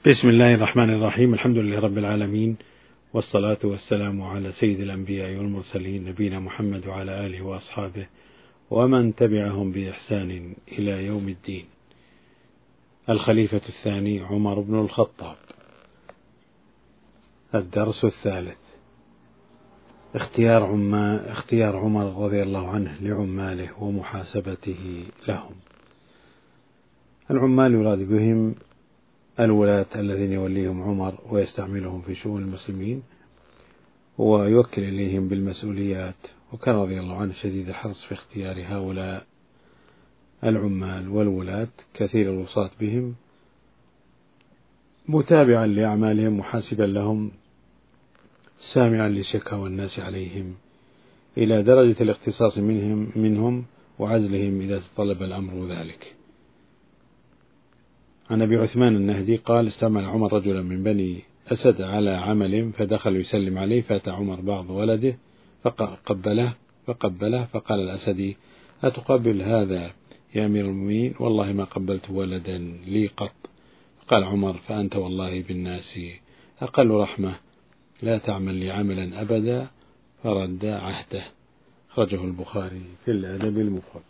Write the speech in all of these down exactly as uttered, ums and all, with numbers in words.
بسم الله الرحمن الرحيم. الحمد لله رب العالمين، والصلاة والسلام على سيد الأنبياء والمرسلين نبينا محمد وعلى آله وأصحابه ومن تبعهم بإحسان إلى يوم الدين. الخليفة الثاني عمر بن الخطاب. الدرس الثالث: اختيار عما اختيار عمر رضي الله عنه لعماله ومحاسبته لهم. العمال يراد بهم الولاة الذين يوليهم عمر ويستعملهم في شؤون المسلمين ويوكل إليهم بالمسؤوليات، وكان رضي الله عنه شديد الحرص في اختيار هؤلاء العمال والولاة، كثير الوصاة بهم، متابعا لأعمالهم محاسبا لهم، سامعا لشكاوى الناس عليهم إلى درجة الاختصاص منهم منهم وعزلهم إذا تطلب الأمر ذلك. عن أبي عثمان النهدي قال: استعمل عمر رجلا من بني أسد على عمل فدخل يسلم عليه، فأتى عمر بعض ولده فقبله فقبله فقال الأسدي: أتقبل هذا يا أمير المؤمنين؟ والله ما قبلت ولدا لي قط. فقال عمر: فأنت والله بالناس أقل رحمة، لا تعمل لي عملا أبدا. فرد عهده. أخرجه البخاري في الأدب المفرد.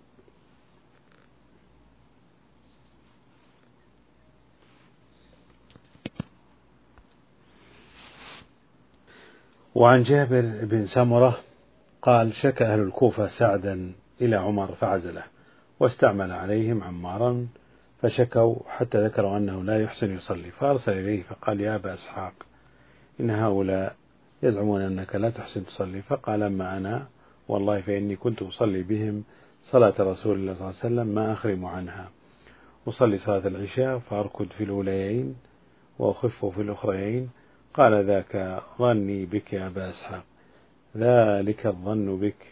وعن جابر بن سمرة قال: شكى أهل الكوفة سعدا إلى عمر فعزله، واستعمل عليهم عمارا فشكوا حتى ذكروا أنه لا يحسن يصلي، فأرسل إليه فقال: يا أبا إسحاق، إن هؤلاء يزعمون أنك لا تحسن تصلي. فقال: أما أنا والله فإني كنت أصلي بهم صلاة رسول الله صلى الله عليه وسلم ما أخرم عنها، أصلي صلاة العشاء فأركض في الأوليين وأخف في الأخريين. قال: ذاك ظني بك يا أبا إسحاق، ذلك الظن بك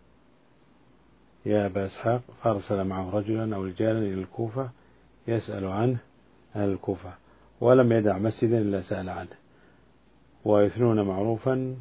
يا أبا إسحاق. فأرسل معه رجلا أو رجالا إلى الكوفة يسأل عنه أهل الكوفة، ولم يدع مسجدا إلا سأل عنه، ويثنون معروفا،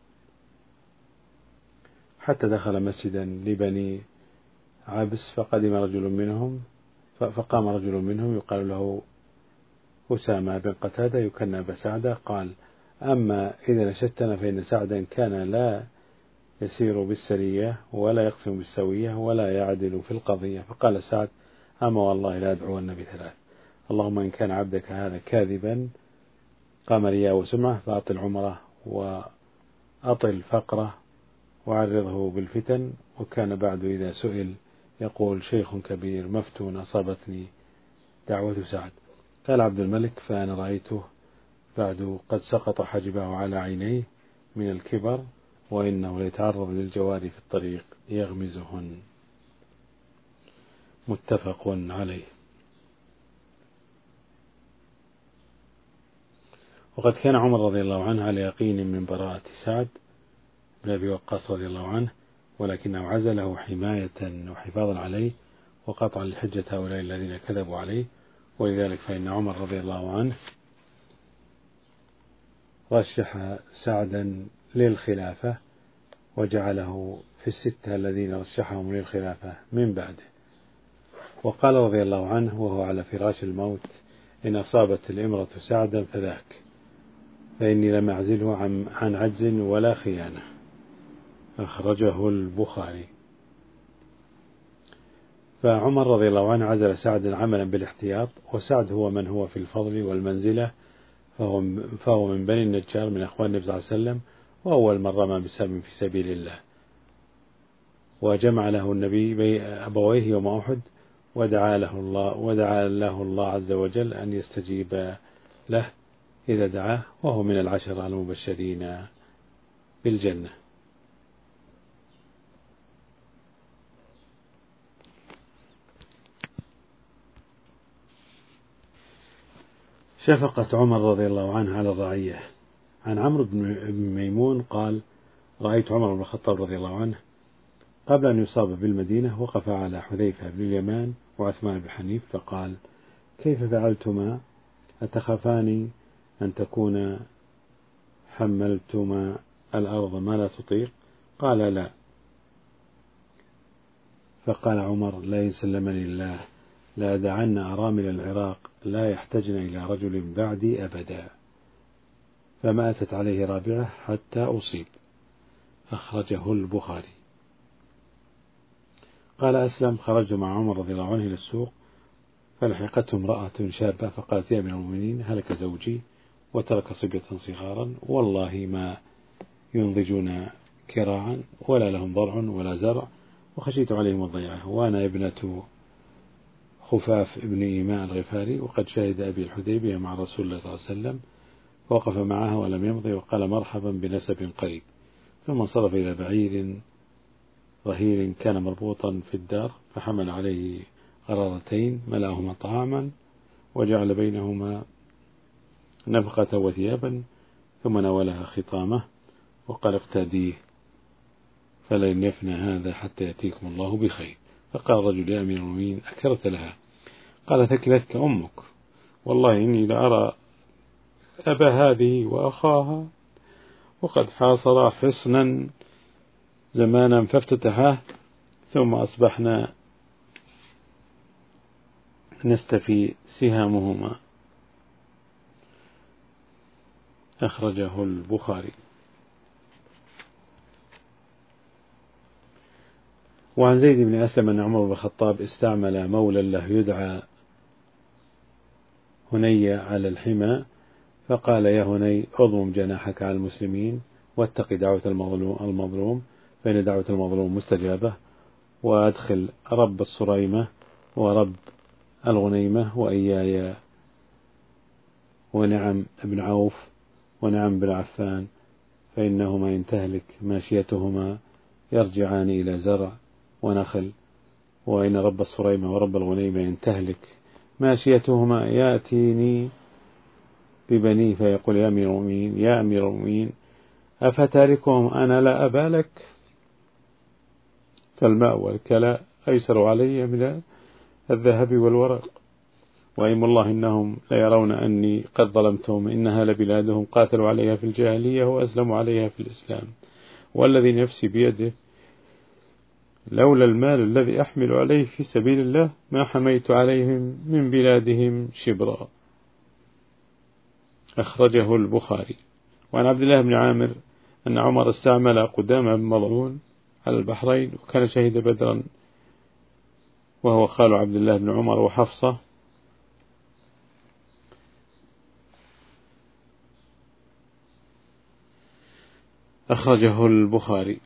حتى دخل مسجدا لبني عبس فقدم رجل منهم فقام رجل منهم يقال له أسامة بن قتادة يكنى بسعدة، قال: أما إذا نشدتنا فإن سعدا كان لا يسير بالسرية ولا يقسم بالسوية ولا يعدل في القضية. فقال سعد: أما والله لا أدعون بثلاث، اللهم إن كان عبدك هذا كاذبا قام رياء وسمعة فأطل عمره وأطل فقره وعرضه بالفتن. وكان بعد إذا سئل يقول: شيخ كبير مفتون أصابتني دعوة سعد. قال عبد الملك: فأنا رأيته بعد قد سقط حجبه على عينيه من الكبر، وإنه ليتعرض للجواري في الطريق يغمزهن. متفق عليه. وقد كان عمر رضي الله عنه على يقين من براءة سعد بن أبي وقاص رضي الله عنه، ولكنه عزله حماية وحفاظا عليه وقطعا لحجة هؤلاء الذين كذبوا عليه. ولذلك فإن عمر رضي الله عنه رشح سعدا للخلافة وجعله في الستة الذين رشحهم للخلافة من بعده. وقال رضي الله عنه وهو على فراش الموت: إن أصابت الإمرة سعدا فذاك، فإني لم أعزله عن عجز ولا خيانة. أخرجه البخاري. فعمر رضي الله عنه عزل سعدا عملا بالاحتياط، وسعد هو من هو في الفضل والمنزلة، فهو, فهو من بني النجار من أخوان النبي صلى الله عليه وسلم، وأول من رمى بسهم في سبيل الله، وجمع له النبي أبويه يوم أحد، ودعا له الله ودعا له الله عز وجل أن يستجيب له إذا دعاه، وهو من العشرة المبشرين بالجنة. شفقة عمر رضي الله عنه على الرعية. عن عمرو بن ميمون قال: رأيت عمر بن الخطاب رضي الله عنه قبل أن يصاب بالمدينة وقف على حذيفة بن اليمان وعثمان بن حنيف فقال: كيف فعلتما؟ أتخافان أن تكون حملتما الأرض ما لا تطيق؟ قال: لا. فقال عمر: لا يسلمني الله لا دعن أرامل العراق لا يحتجن إلى رجل بعدي أبدا، فما أتت عليه رابعة حتى أصيب. أخرجه البخاري. قال أسلم: خرجت مع عمر رضي الله عنه إلى السوق، فلحقته امرأة شابة فقالت: يا أمير المؤمنين، هلك زوجي وترك صبية صغارا، والله ما ينضجون كراعا ولا لهم ضرع ولا زرع، وخشيت عليهم الضيعة، وأنا ابنة خفاف ابن إيماء الغفاري، وقد شهد أبي الحديبية مع رسول الله صلى الله عليه وسلم، فوقف معها ولم يمضي وقال: مرحبا بنسب قريب، ثم انصرف إلى بعير ظهير كان مربوطا في الدار، فحمل عليه غرارتين ملأهما طعاما وجعل بينهما نفقة وثيابا، ثم نولها خطامه وقال: اقتديه فلن يفنى هذا حتى يأتيكم الله بخير. فقال الرجل: يا أمير المؤمنين، أكثرت لها. قال: ثكلتك أمك، والله إني لأرى أبا هذه وأخاها وقد حاصرا حصنا زمانا فافتتحاه، ثم أصبحنا نستفي سهامهما. أخرجه البخاري. وعن زيد بن أسلم أن عمر بن الخطاب استعمل مولى له يدعى هني على الحمى، فقال: يا هني، اضمم جناحك على المسلمين واتق دعوة المظلوم، فإن دعوة المظلوم مستجابة، وأدخل رب الصريمة ورب الغنيمة وإياي ونعم ابن عوف ونعم بن عفان، فإنهما إن تهلك ماشيتهما يرجعان إلى زرع ونخل، وإن رب الصريمة ورب الغنيمة إن تهلك ماشيتهما يأتيني ببني فيقول: يا أمير المؤمنين، يا أمير المؤمنين، أفتاركهم أنا لا أبا لك؟ فالماء والكلاء أيسر علي من الذهب والورق، وأيم الله إنهم ليرون أني قد ظلمتهم، إنها لبلادهم قاتلوا عليها في الجاهلية وأسلموا عليها في الإسلام، والذي نفسي بيده لولا المال الذي أحمل عليه في سبيل الله ما حميت عليهم من بلادهم شبرا. أخرجه البخاري. وعن عبد الله بن عامر أن عمر استعمل قدامى بن مظعون على البحرين، وكان شهيد بدرا وهو خال عبد الله بن عمر وحفصة. أخرجه البخاري.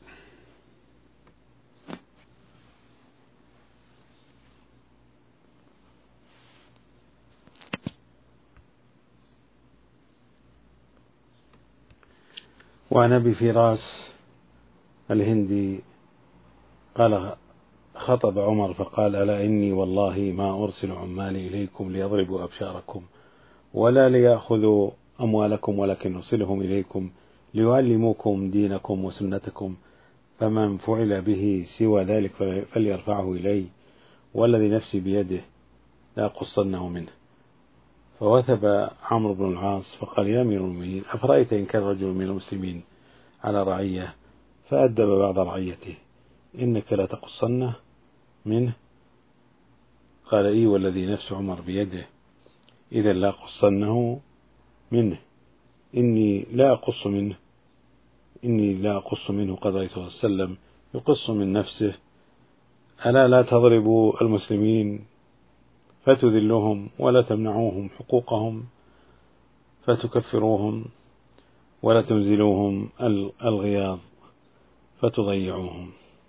وعن أبي فراس الهندي قال: خطب عمر فقال: ألا إني والله ما أرسل عمالي إليكم ليضربوا أبشاركم ولا ليأخذوا أموالكم، ولكن أرسلهم إليكم ليعلموكم دينكم وسنتكم، فمن فعل به سوى ذلك فليرفعه إلي، والذي نفسي بيده لا قصنه منه. فوثب عمرو بن العاص فقال: يا أمير المؤمنين، أفرأيت إن كان رجل من المسلمين على رعية فأدب بعض رعيته، إنك لا تقصنه منه؟ قال: إي والذي نفس عمر بيده إذا لا قصنه منه، إني لا أقص منه إني لا أقص منه قد رأيت صلى الله عليه وسلم يقص من نفسه. ألا لا تضربوا المسلمين فتذلهم، ولا تمنعوهم حقوقهم فتكفروهم، ولا تنزلوهم الغياظ فتضيعوهم.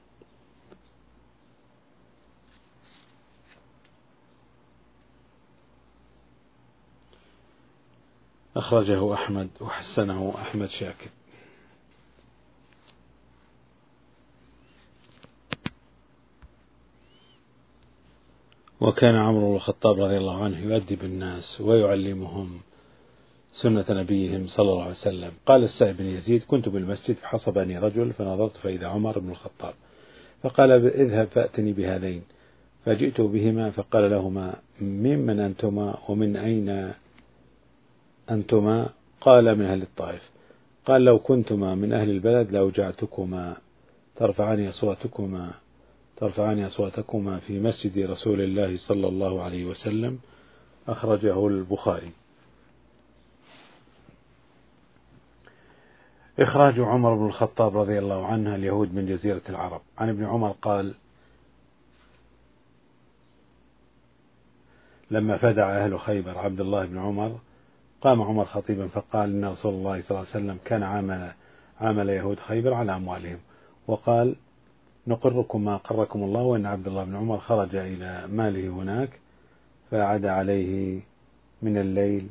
أخرجه أحمد وحسنه أحمد شاكر. وكان عمرو بن الخطاب رضي الله عنه يؤدب الناس ويعلمهم سنة نبيهم صلى الله عليه وسلم. قال السائب بن يزيد: كنت بالمسجد فحصبني رجل فنظرت فإذا عمر بن الخطاب، فقال: اذهب فأتني بهذين، فجئت بهما فقال لهما: ممن أنتما ومن أين أنتما؟ قال: من أهل الطائف. قال: لو كنتما من أهل البلد لأوجعتكما ترفعان أصواتكما ترفعان أصواتكما في مسجد رسول الله صلى الله عليه وسلم، أخرجه البخاري. إخراج عمر بن الخطاب رضي الله عنه اليهود من جزيرة العرب. عن ابن عمر قال: لما فدع أهل خيبر عبد الله بن عمر قام عمر خطيبا فقال: إن رسول الله صلى الله عليه وسلم كان عامل, عامل يهود خيبر على أموالهم، وقال: نقركم ما قركم الله، وإن عبد الله بن عمر خرج إلى ماله هناك فعاد عليه من الليل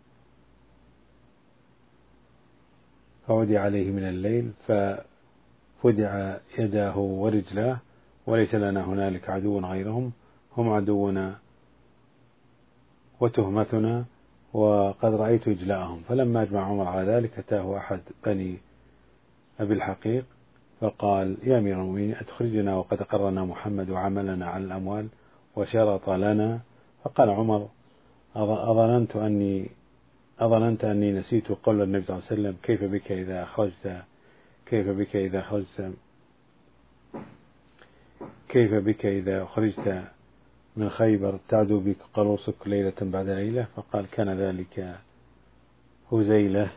فودي عليه من الليل ففدع يداه ورجلاه، وليس لنا هنالك عدو غيرهم، هم عدونا وتهمتنا، وقد رأيت إجلاءهم. فلما أجمع عمر على ذلك أتاه أحد بني أبي الحقيق فقال: يا أمير المؤمنين، أتخرجنا وقد قرنا محمد وعملنا على الأموال وشرط لنا؟ فقال عمر: أظننت أني أظننت أني نسيت قول النبي صلى الله عليه وسلم: كيف بك إذا خرجت كيف بك إذا خرجت كيف بك إذا خرجت من خيبر تعدو بك قلوصك ليلة بعد ليلة؟ فقال: كان ذلك هزيلة.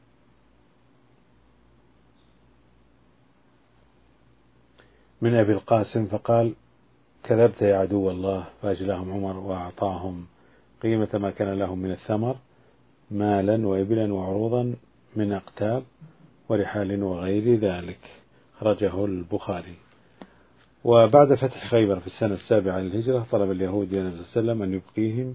من أبي القاسم فقال: كذبت يا عدو الله. فأجلاهم عمر وأعطاهم قيمة ما كان لهم من الثمر، مالا وإبلا وعروضا من أقتاب ورحال وغير ذلك. خرجه البخاري. وبعد فتح خيبر في السنة السابعة للهجرة طلب اليهود النبي صلى الله عليه وسلم أن يبقيهم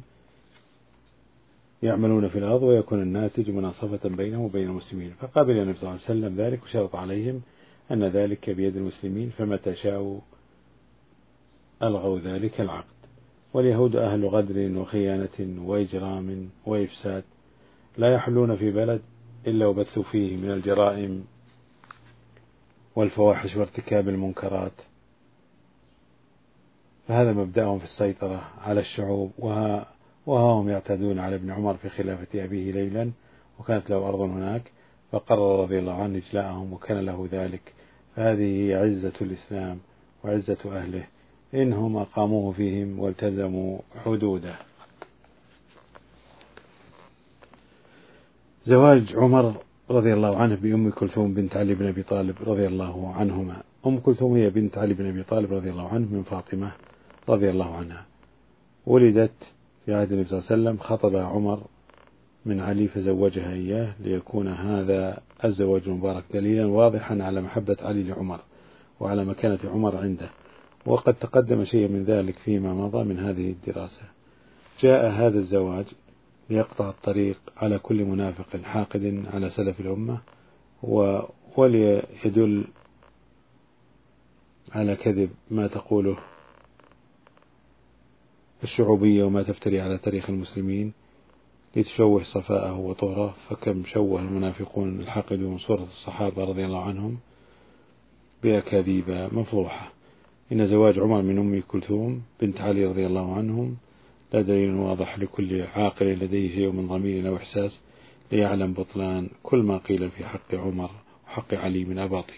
يعملون في الأرض ويكون الناتج مناصفة بينهم وبين المسلمين، فقابل النبي صلى الله عليه وسلم ذلك وشرط عليهم أن ذلك بيد المسلمين، فمتى شاءوا ألغوا ذلك العقد. واليهود أهل غدر وخيانة وإجرام وإفساد، لا يحلون في بلد إلا وبثوا فيه من الجرائم والفواحش وارتكاب المنكرات، فهذا مبدأهم في السيطرة على الشعوب. وها, وها هم يعتدون على ابن عمر في خلافة أبيه ليلا، وكانت له أرض هناك، فقرر رضي الله عنه إجلاءهم وكان له ذلك. فهذه هي عزة الإسلام وعزة أهله، إنهم أقاموه فيهم والتزموا حدوده. زواج عمر رضي الله عنه بأم كلثوم بنت علي بن أبي طالب رضي الله عنهما. أم كلثوم هي بنت علي بن أبي طالب رضي الله عنه من فاطمة رضي الله عنها، ولدت في عهد النبي صلى الله عليه وسلم، خطب عمر من علي فزوجها إياه، ليكون هذا الزواج المبارك دليلا واضحا على محبة علي لعمر وعلى مكانة عمر عنده، وقد تقدم شيء من ذلك فيما مضى من هذه الدراسة. جاء هذا الزواج ليقطع الطريق على كل منافق حاقد على سلف الأمة، وليدل على كذب ما تقوله الشعوبية وما تفتري على تاريخ المسلمين لتشوه صفاءه وطهره. فكم شوه المنافقون الحاقدون صورة الصحابة رضي الله عنهم بأكاذيب مفضوحة. إن زواج عمر من أم كلثوم بنت علي رضي الله عنهم لا دليل واضح لكل عاقل لديه شيء من ضمير أو إحساس ليعلم بطلان كل ما قيل في حق عمر وحق علي من أباطيل.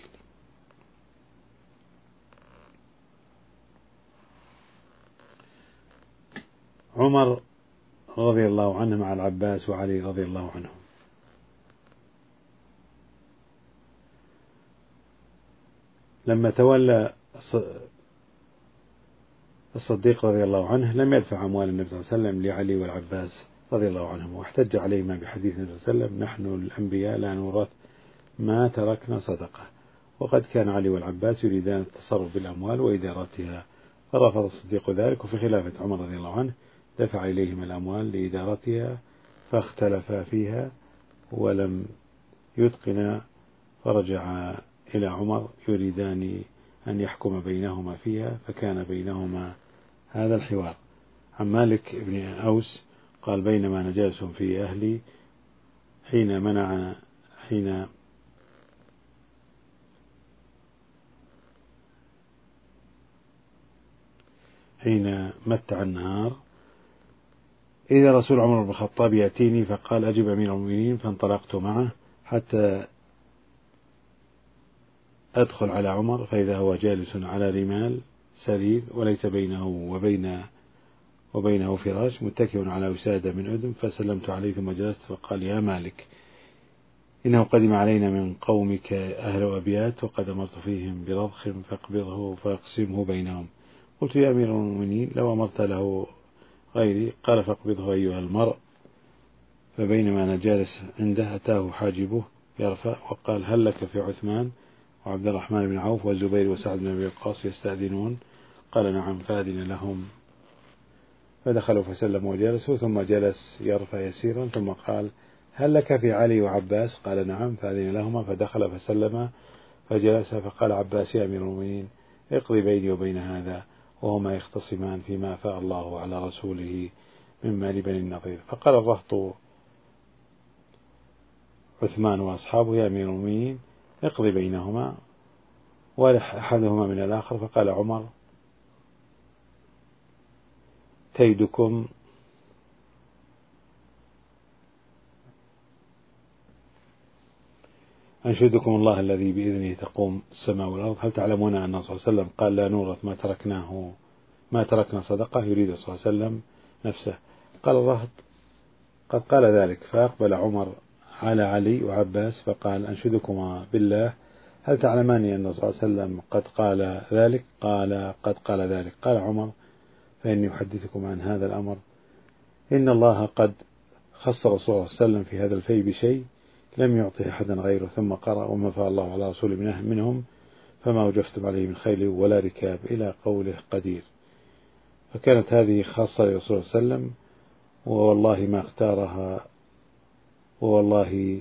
عمر رضي الله عنه مع العباس وعلي رضي الله عنهم. لما تولى الصديق رضي الله عنه لم يدفع أموال النبي صلى الله عليه وسلم لعلي والعباس رضي الله عنهم، واحتج عليهما بحديث النبي صلى الله عليه وسلم: نحن الأنبياء لا نورث ما تركنا صدقة. وقد كان علي والعباس يريدان التصرف بالأموال وإدارتها، فرفض الصديق ذلك، وفي خلافة عمر رضي الله عنه دفع إليهما الأموال لإدارتها، فاختلفا فيها ولم يتقنا، فرجع إلى عمر يريدان أن يحكم بينهما فيها، فكان بينهما هذا الحوار. عن مالك بن أوس قال: بينما نجالس في أهلي حين منع حين حين متع النهار إذا رسول عمر بن الخطاب يأتيني فقال: أجب أمير المؤمنين. فانطلقت معه حتى أدخل على عمر، فإذا هو جالس على رمال سرير وليس بينه وبين وبينه فراش متكئ على وسادة من أدم، فسلمت عليه ثم جلست، فقال: يا مالك، إنه قدم علينا من قومك أهل أبيات، وقد أمرت فيهم برضخ فاقبضه فاقسمه بينهم. قلت: يا أمير المؤمنين، لو أمرت له غيري. قال: فاقبضه أيها المرء. فبينما أنا جالس عنده أتاه حاجبه يرفع وقال: هل لك في عثمان وعبد الرحمن بن عوف والزبير وسعد بن أبي وقاص يستأذنون؟ قال: نعم. فأذن لهم، فدخلوا فسلموا وجلسوا، ثم جلس يرفع يسيرا، ثم قال: هل لك في علي وعباس؟ قال: نعم. فأذن لهما، فدخل فسلم فجلس، فقال عباس: يا أمير المؤمنين، اقضي بيني وبين هذا وهما يختصمان فيما أفاء الله على رسوله من مال بني النضير. فقال الرهط عثمان وأصحابه: يا أمير المؤمنين، اقضي بينهما ولح أحدهما من الآخر. فقال عمر: تيدكم أنشدكم الله الذي بإذنه تقوم السماء والأرض، هل تعلمون أن النبي صلى الله عليه وسلم قال: لا نورث ما تركناه ما تركنا صدقة؟ يريد صلى الله عليه وسلم نفسه. قال الرهط: قد قال ذلك. فأقبل عمر على علي وعباس فقال: أنشدكما بالله، هل تعلمان أن النبي صلى الله عليه وسلم قد قال ذلك؟ قال: قد قال ذلك. قال عمر: فإني أحدثكم عن هذا الأمر، إن الله قد خص رسول الله صلى الله عليه وسلم في هذا الفي بشيء لم يعطه أحدا غيره. ثم قرأ: وما فاء الله على رسول منهم فما وجفتم عليه من خيل ولا ركاب، إلى قوله قدير. فكانت هذه خاصة لرسول الله صلى الله عليه وسلم، ووالله ما اختارها، ووالله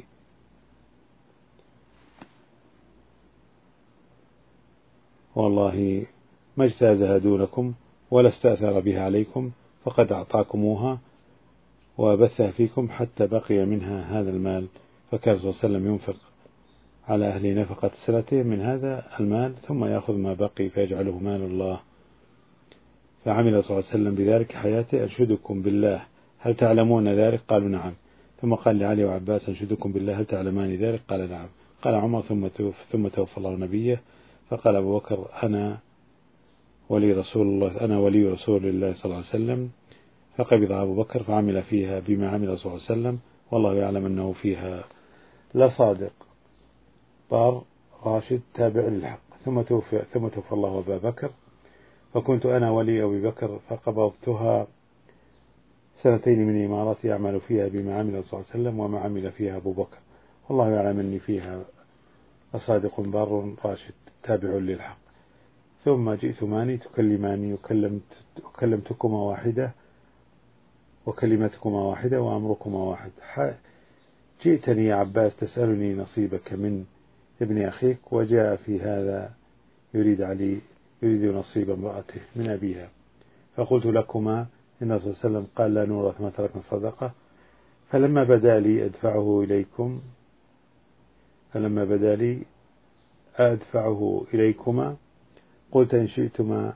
والله ما اجتازها دونكم ولا استأثر بها عليكم، فقد أعطاكموها وبثها فيكم حتى بقي منها هذا المال. فكان صلى الله عليه وسلم ينفق على أهل نفقة سنته من هذا المال، ثم يأخذ ما بقي فيجعله مال الله. فعمل صلى الله عليه وسلم بذلك حياته. أنشدكم بالله، هل تعلمون ذلك؟ قالوا: نعم. ثم قال لعلي وعباس: أنشدكم بالله، هل تعلمان ذلك؟ قال: نعم. قال عمر: ثم توفى, ثم توفى الله نبيه. فقال أبو بكر: أنا ولي رسول الله أنا ولي رسول الله صلى الله عليه وسلم. فقبض أبو بكر فعمل فيها بما عمل صلى الله عليه وسلم، والله يعلم أنه فيها لصادق بار راشد تابع للحق. ثم توفي ثم توفى الله أبا بكر، فكنت أنا ولي أبي بكر، فقبضتها سنتين من إمارتي أعمل فيها بما عمل صلى الله عليه وسلم وما عمل فيها أبو بكر، والله يعلم أني فيها لصادق بار راشد تابع للحق. ثم جئتماني تكلماني وكلمت وكلمتكما واحدة وكلمتكما واحدة وأمركما واحد. جئتني يا عباس تسألني نصيبك من ابن أخيك، وجاء في هذا يريد علي يريد نصيب امرأته من أبيها. فقلت لكما إن الرسول صلى الله عليه وسلم قال: لا نورث ما تركنا صدقة. فلما بدا لي أدفعه إليكم فلما بدا لي أدفعه إليكما قلت إن شئتما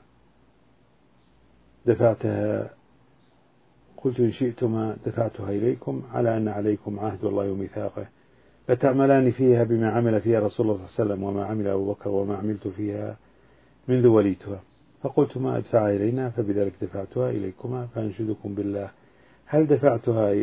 دفعتها قلت إن شئتما دفعتها إليكم، على أن عليكم عهد الله وميثاقه، لتعملان فيها بما عمل فيها رسول الله صلى الله عليه وسلم وما عمل أبو بكر وما عملت فيها منذ وليتها. فقلتما أدفعها إلينا، فبذلك دفعتها إليكما. فأنشدكم بالله، هل دفعتها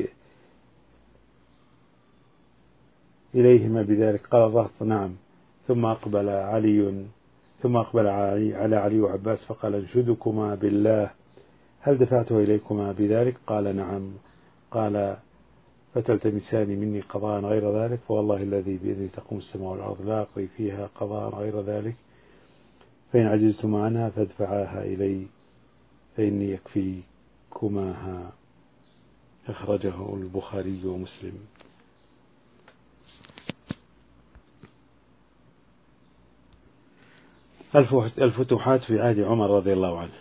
إليهما بذلك؟ قال الرهط: نعم. ثم أقبل علي ثم أقبل علي على علي وعباس فقال: أنشدكما بالله، هل دفعته إليكما بذلك؟ قال: نعم. قال: فتلتمسان مني قضاء غير ذلك؟ فوالله الذي بإذنه تقوم السماء والأرض لا أقضي فيها قضاء غير ذلك، فإن عجزتم عنها فادفعاها إلي فإني يكفيكماها. أخرجه البخاري ومسلم. الفتوحات في عهد عمر رضي الله عنه.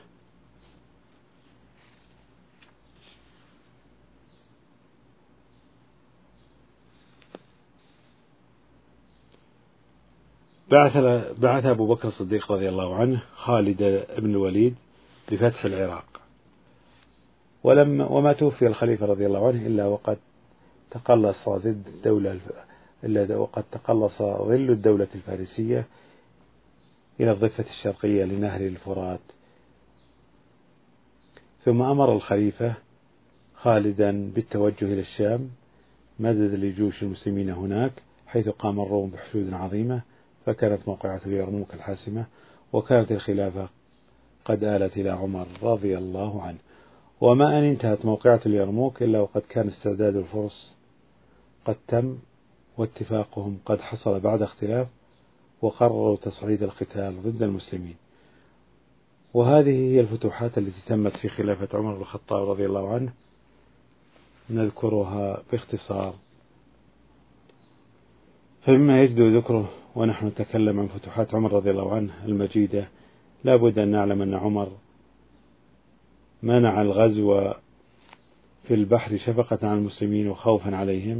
بعث بعث أبو بكر الصديق رضي الله عنه خالد بن الوليد لفتح العراق، ولما وما توفي الخليفة رضي الله عنه إلا وقد تقلص ضد الدولة إلا وقد تقلص ظل الدولة الفارسية إلى الضفة الشرقية لنهر الفرات. ثم أمر الخليفة خالدا بالتوجه إلى الشام مددا لجيوش المسلمين هناك، حيث قام الروم بحشود عظيمة، فكانت موقعة اليرموك الحاسمة، وكانت الخلافة قد آلت إلى عمر رضي الله عنه. وما أن انتهت موقعة اليرموك إلا وقد كان استعداد الفرس قد تم، واتفاقهم قد حصل بعد اختلاف، وقرروا تصعيد القتال ضد المسلمين. وهذه هي الفتوحات التي تمت في خلافة عمر بن الخطاب رضي الله عنه، نذكرها باختصار. فمما يجد ذكره ونحن نتكلم عن فتوحات عمر رضي الله عنه المجيدة، لا بد أن نعلم أن عمر منع الغزو في البحر شفقة على المسلمين وخوفا عليهم،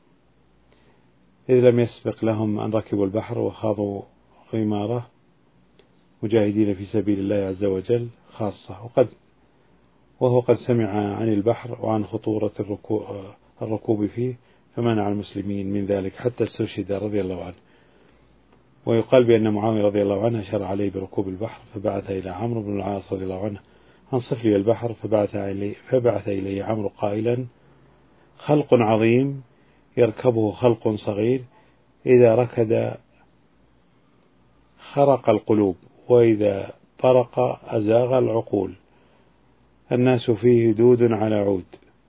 إذ لم يسبق لهم أن ركبوا البحر وخاضوا غمارة مجاهدين في سبيل الله عز وجل خاصة، وقد وهو قد سمع عن البحر وعن خطورة الركوب فيه، فمنع المسلمين من ذلك حتى استشهد رضي الله عنه. ويقال بأن معاوية رضي الله عنه أشار عليه بركوب البحر، فبعث إلى عمرو بن العاص رضي الله عنه أنصف لي البحر، فبعث إليه, فبعث إليه عمرو قائلا: خلق عظيم يركبه خلق صغير، إذا ركد خرق القلوب، وإذا برق أزاغ العقول، الناس فيه دود على عود.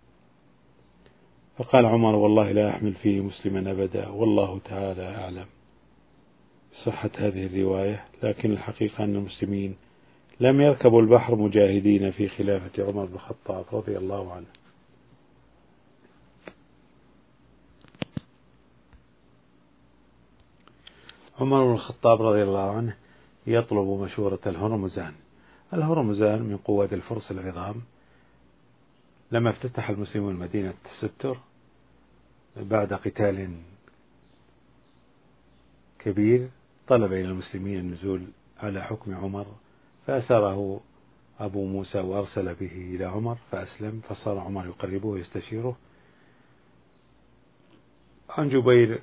فقال عمر: والله لا أحمل فيه مسلما أبدا، والله تعالى أعلم بصحة هذه الرواية، لكن الحقيقة أن المسلمين لم يركبوا البحر مجاهدين في خلافة عمر بن الخطاب رضي الله عنه. عمر بن الخطاب رضي الله عنه يطلب مشورة الهرمزان. الهرمزان من قوة الفرس العظام، لما افتتح المسلمون مدينة ستر بعد قتال كبير، طلب إلى المسلمين النزول على حكم عمر، فأسره أبو موسى وأرسل به إلى عمر فأسلم، فصار عمر يقربه ويستشيره. عن جبير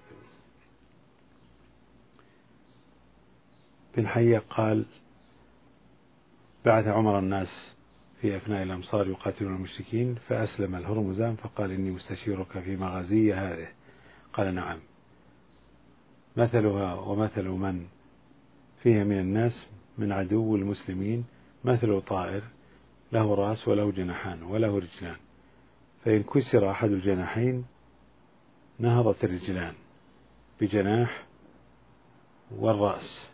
بن حية قال: بعث عمر الناس في أثناء الأمصار يقاتلون المشركين، فأسلم الهرمزان فقال: إني مستشيرك في مغازي هذه. قال: نعم. مثلها ومثل من فيها من الناس من عدو المسلمين مثل طائر له رأس وله جناحان وله رجلان، فإن كسر أحد الجناحين نهضت الرجلان بجناح والرأس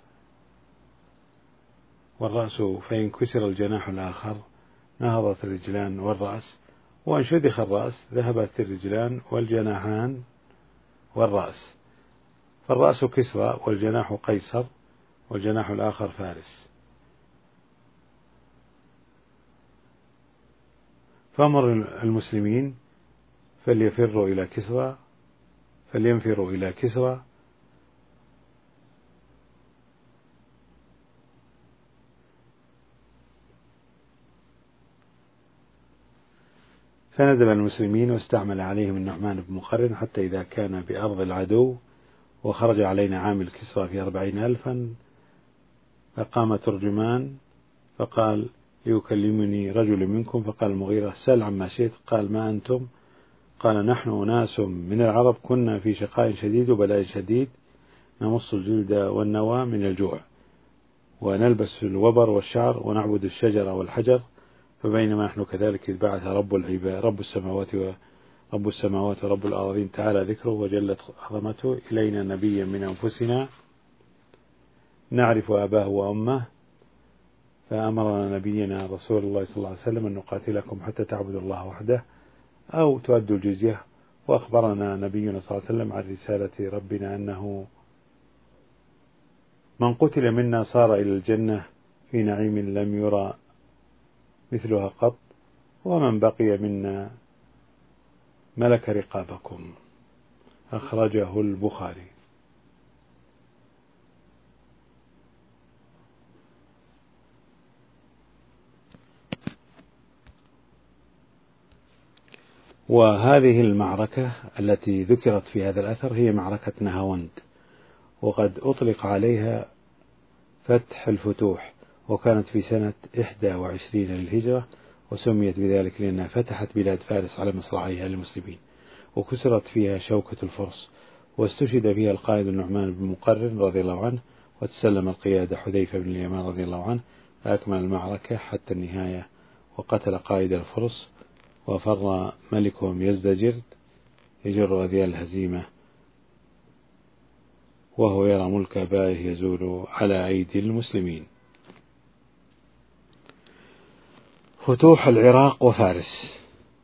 والرأس فإن كسر الجناح الآخر نهضت الرجلان والرأس، وإن شدخ الرأس ذهبت الرجلان والجناحان والرأس، فالرأس كسرى والجناح قيصر والجناح الآخر فارس. فأمر المسلمين فليفروا إلى كسرى فلينفروا إلى كسرى فندب المسلمين واستعمل عليهم النعمان بن مقرن، حتى إذا كان بأرض العدو وخرج علينا عامل كسرى في أربعين ألفا، فقام ترجمان فقال: ليكلمني رجل منكم. فقال المغيرة: سل عما شئت. قال: ما أنتم؟ قال: نحن أناس من العرب كنا في شقاء شديد وبلاء شديد، نمص الجلد والنوى من الجوع، ونلبس الوبر والشعر، ونعبد الشجر والحجر، فبينما نحن كذلك إذ بعث رب العباد رب السماوات ورب السماوات ورب الأرضين تعالى ذكره وجلت عظمته إلينا نبيا من أنفسنا نعرف أباه وأمه، فأمرنا نبينا رسول الله صلى الله عليه وسلم أن نقاتلكم حتى تعبدوا الله وحده أو تؤدوا الجزية. وأخبرنا نبينا صلى الله عليه وسلم عن رسالة ربنا أنه من قتل منا صار إلى الجنة في نعيم لم يرى مثلها قط، ومن بقي منا ملك رقابكم. أخرجه البخاري. وهذه المعركة التي ذكرت في هذا الأثر هي معركة نهاوند، وقد أطلق عليها فتح الفتوح، وكانت في سنة إحدى وعشرين للهجرة، وسميت بذلك لأنها فتحت بلاد فارس على مصراعيها للمسلمين، وكسرت فيها شوكة الفرس، واستشهد فيها القائد النعمان بن مقرن رضي الله عنه، وتسلم القيادة حذيفة بن اليمان رضي الله عنه، فأكمل المعركة حتى النهاية، وقتل قائد الفرس، وفر ملكهم يزدجرد يجر أذيال الهزيمة، وهو يرى ملك أبائه يزول على أيدي المسلمين. فتوح العراق وفارس.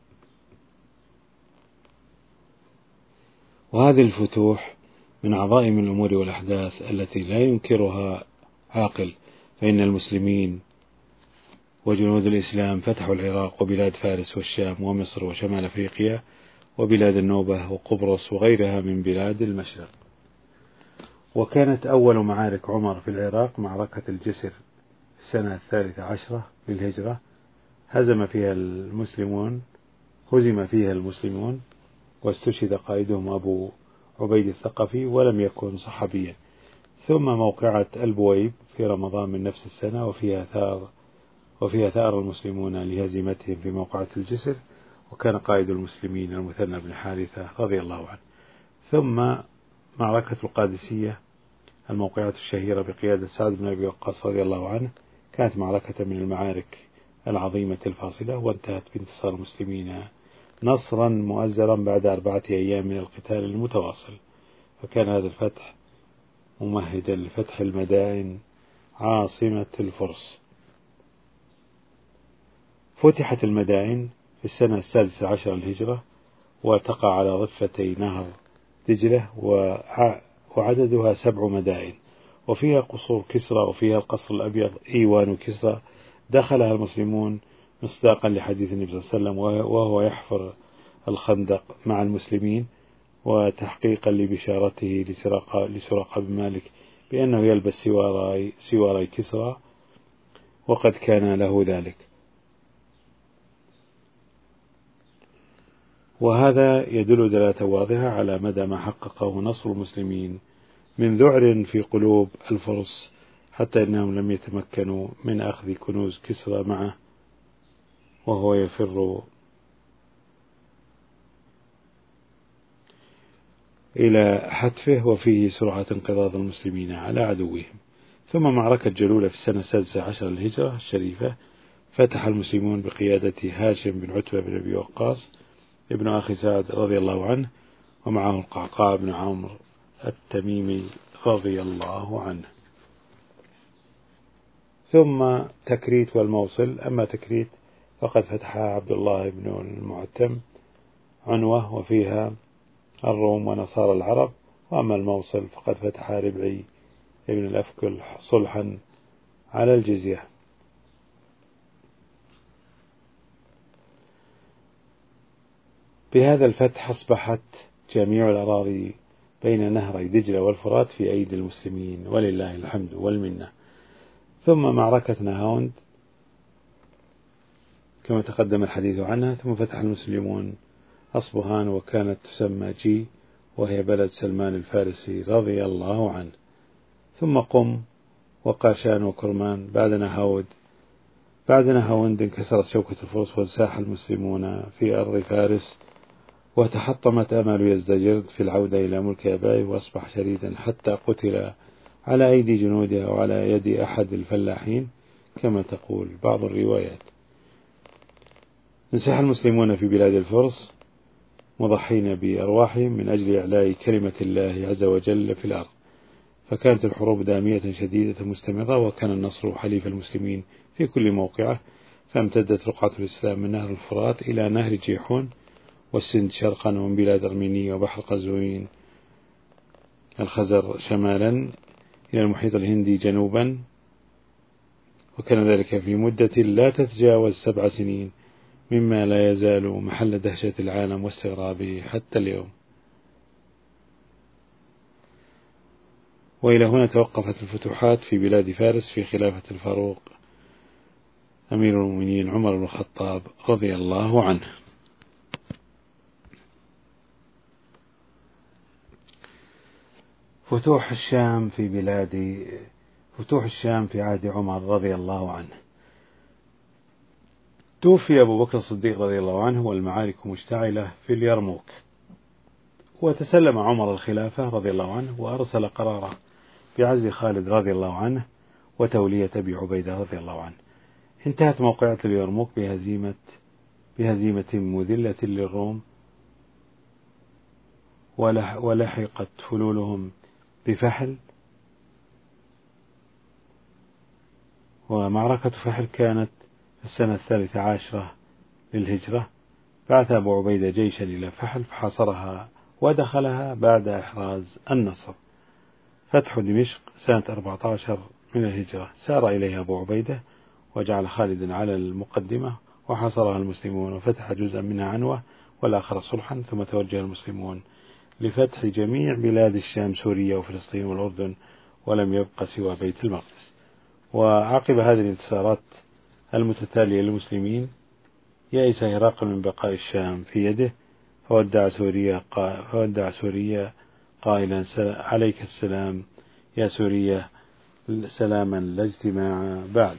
وهذه الفتوح من عظائم الأمور والأحداث التي لا ينكرها عاقل، فإن المسلمين وجنود الإسلام فتحوا العراق وبلاد فارس والشام ومصر وشمال أفريقيا وبلاد النوبة وقبرص وغيرها من بلاد المشرق. وكانت أول معارك عمر في العراق معركة الجسر السنة الثالثة عشرة للهجرة، هزم فيها المسلمون هزم فيها المسلمون واستشهد قائدهم أبو عبيد الثقفي ولم يكن صحابيا. ثم موقعة البويب في رمضان من نفس السنة، وفيها ثار وفيها ثار المسلمون لهزيمتهم في موقعة الجسر، وكان قائد المسلمين المثنى بن حارثة رضي الله عنه. ثم معركة القادسية الموقعة الشهيرة بقيادة سعد بن أبي وقاص رضي الله عنه، كانت معركة من المعارك العظيمة الفاصلة، وانتهت بانتصار المسلمين نصرا مؤزرا بعد أربعة أيام من القتال المتواصل. فكان هذا الفتح ممهدا لفتح المدائن عاصمة الفرس. فتحت المدائن في السنة السادسة عشر للهجرة، وتقع على ضفتي نهر دجلة، وعددها سبع مدائن، وفيها قصور كسرى، وفيها القصر الأبيض إيوان كسرى دخلها المسلمون مصداقا لحديث النبي صلى الله عليه وسلم وهو يحفر الخندق مع المسلمين، وتحقيقا لبشارته لسراقة بن مالك بأنه يلبس سواري, سواري كسرى، وقد كان له ذلك. وهذا يدل دلالة واضحة على مدى ما حققه نصر المسلمين من ذعر في قلوب الفرس، حتى إنهم لم يتمكنوا من أخذ كنوز كسرى معه وهو يفر إلى حتفه، وفيه سرعة انقضاض المسلمين على عدوهم. ثم معركة جلولة في السنة السادسة عشر للهجرة الشريفة، فتح المسلمون بقيادة هاشم بن عتبة بن أبي وقاص ابن أخي سعد رضي الله عنه، ومعه القعقاع بن عمرو التميمي رضي الله عنه. ثم تكريت والموصل. أما تكريت فقد فتحها عبد الله بن المعتم عنوة، وفيها الروم ونصارى العرب. وأما الموصل فقد فتحها ربعي ابن الأفكل صلحا على الجزية. بهذا الفتح أصبحت جميع الأراضي بين نهري دجلة والفرات في أيدي المسلمين، ولله الحمد والمنة. ثم معركة نهاوند كما تقدم الحديث عنها. ثم فتح المسلمون أصبهان، وكانت تسمى جي، وهي بلد سلمان الفارسي رضي الله عنه. ثم قم وقاشان وكرمان. بعد نهاود بعد نهاوند انكسرت شوكة الفرس، وانساح المسلمون في أرض فارس، وتحطمت آمال يزدجرد في العودة إلى ملك أبائه، وأصبح شريدا حتى قتل على أيدي جنوده وعلى يد أحد الفلاحين كما تقول بعض الروايات. انساح المسلمون في بلاد الفرس مضحين بأرواحهم من أجل إعلاء كلمة الله عز وجل في الأرض، فكانت الحروب دامية شديدة مستمرة، وكان النصر حليف المسلمين في كل موقعه، فامتدت رقعة الإسلام من نهر الفرات إلى نهر جيحون والسند شرقا، ومن بلاد أرمينية وبحر قزوين الخزر شمالا إلى المحيط الهندي جنوبا، وكان ذلك في مدة لا تتجاوز سبع سنين، مما لا يزال محل دهشة العالم واستغرابه حتى اليوم. وإلى هنا توقفت الفتوحات في بلاد فارس في خلافة الفاروق أمير المؤمنين عمر بن الخطاب رضي الله عنه. فتوح الشام في بلاد فتوح الشام في عهد عمر رضي الله عنه. توفي أبو بكر الصديق رضي الله عنه والمعارك مشتعلة في اليرموك، وتسلم عمر الخلافة رضي الله عنه وأرسل قراره بعزل خالد رضي الله عنه وتولية أبي عبيدة رضي الله عنه. انتهت موقعة اليرموك بهزيمة بهزيمة مذلة للروم، ولحقت فلولهم بفحل. ومعركة فحل كانت السنة الثالثة عشرة للهجرة. بعث أبو عبيدة جيشا إلى فحل فحاصرها ودخلها بعد إحراز النصر. فتح دمشق سنة أربعة عشر من الهجرة. سار إليها أبو عبيدة وجعل خالدا على المقدمة وحاصرها المسلمون وفتح جزءا منها عنوة والآخر صلحا، ثم توجه المسلمون لفتح جميع بلاد الشام سوريا وفلسطين والأردن، ولم يبق سوى بيت المقدس. وعقب هذه الانتصارات المتتالية للمسلمين يئس هرقل من بقاء الشام في يده، فودع سوريا قا... فودع سوريا قائلا عليك السلام يا سوريا، سلاما لا اجتماع بعده.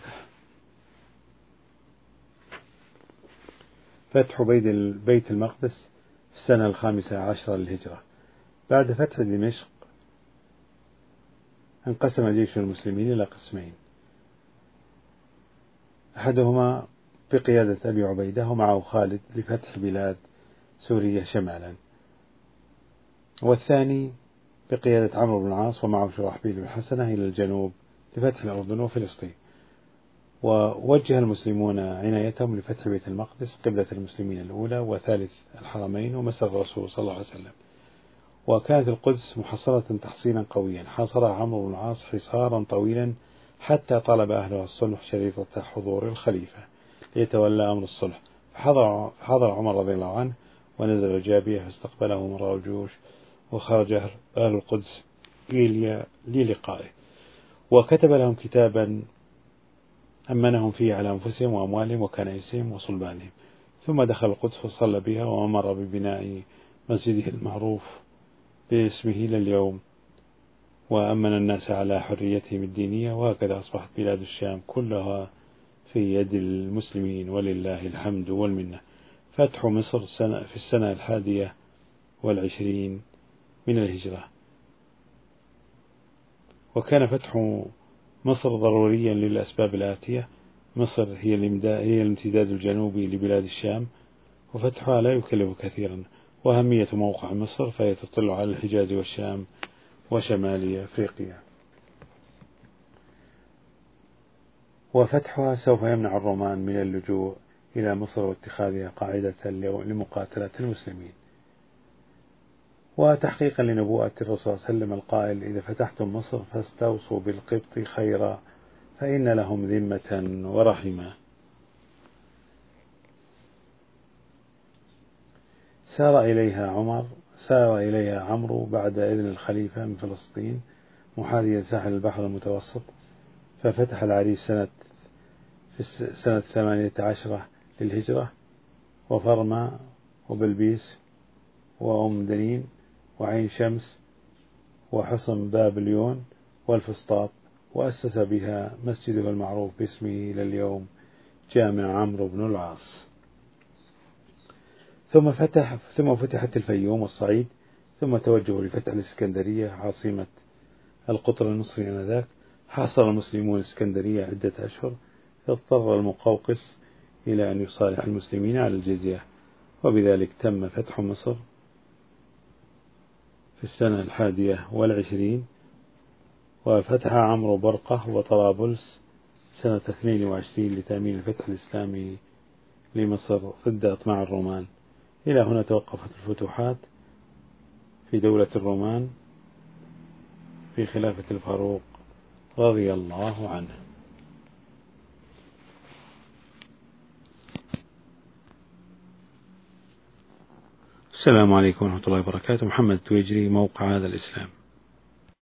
فتح بيت المقدس في السنة الخامسة عشرة للهجرة. بعد فتح دمشق انقسم جيش المسلمين إلى قسمين، أحدهما بقيادة أبي عبيدة ومعه خالد لفتح بلاد سوريا شمالا، والثاني بقيادة عمرو بن العاص ومعه شرحبيل بن حسنة إلى الجنوب لفتح الأردن وفلسطين. ووجه المسلمون عنايتهم لفتح بيت المقدس قبلة المسلمين الأولى وثالث الحرمين ومسجد الرسول صلى الله عليه وسلم. وكانت القدس محصنة تحصينا قويا، حاصرها عمرو بن العاص حصارا طويلا حتى طلب أهلها الصلح شريطة حضور الخليفة ليتولى أمر الصلح، فحضر, فحضر عمر رضي الله عنه ونزل الجابية فاستقبله مراء الجيوش، وخرج أهل القدس للقائه، وكتب لهم كتابا أمنهم فيه على أنفسهم وأموالهم وكنائسهم وصلبانهم. ثم دخل القدس وصلى بها وأمر ببناء مسجده المعروف باسمه إلى اليوم، وأمن الناس على حريتهم الدينية. وهكذا أصبحت بلاد الشام كلها في يد المسلمين ولله الحمد والمنة. فتح مصر سنة في السنة الحادية والعشرين من الهجرة. وكان فتح مصر ضروريا للأسباب الآتية: مصر هي الامتداد الجنوبي لبلاد الشام، وفتحها لا يكلف كثيرا، وأهمية موقع مصر فهي تطل على الحجاز والشام وشمال أفريقيا. وفتحها سوف يمنع الرومان من اللجوء إلى مصر واتخاذها قاعدة لمقاتلة المسلمين. وتحقيقا لنبوءة الرسول صلى الله عليه وسلم القائل: إذا فتحتم مصر فاستوصوا بالقبط خيرا فإن لهم ذمة ورحمة. سار إليها عمر سار إليها عمرو بعد إذن الخليفة من فلسطين محاذيا ساحل البحر المتوسط، ففتح العريش سنة في السنة الثامنة عشرة للهجرة، وفرما وبلبيس وأم دنين وعين شمس وحصن بابليون والفسطاط، وأسس بها مسجده المعروف باسمه إلى اليوم جامع عمرو بن العاص. ثم فتح ثم فتحت الفيوم والصعيد، ثم توجهوا لفتح الإسكندرية عاصمة القطر المصري آنذاك. حاصر المسلمون الإسكندرية عدة أشهر، اضطر المقوقس إلى أن يصالح المسلمين على الجزية، وبذلك تم فتح مصر في السنة الحادية والعشرين. وفتح عمرو برقة وطرابلس سنة اثنين وعشرين لتأمين الفتح الإسلامي لمصر ضد أطماع الرومان. إلى هنا توقفت الفتوحات في دولة الرومان في خلافة الفاروق رضي الله عنه. السلام عليكم ورحمة الله وبركاته. محمد تويجري، موقع هذا الإسلام.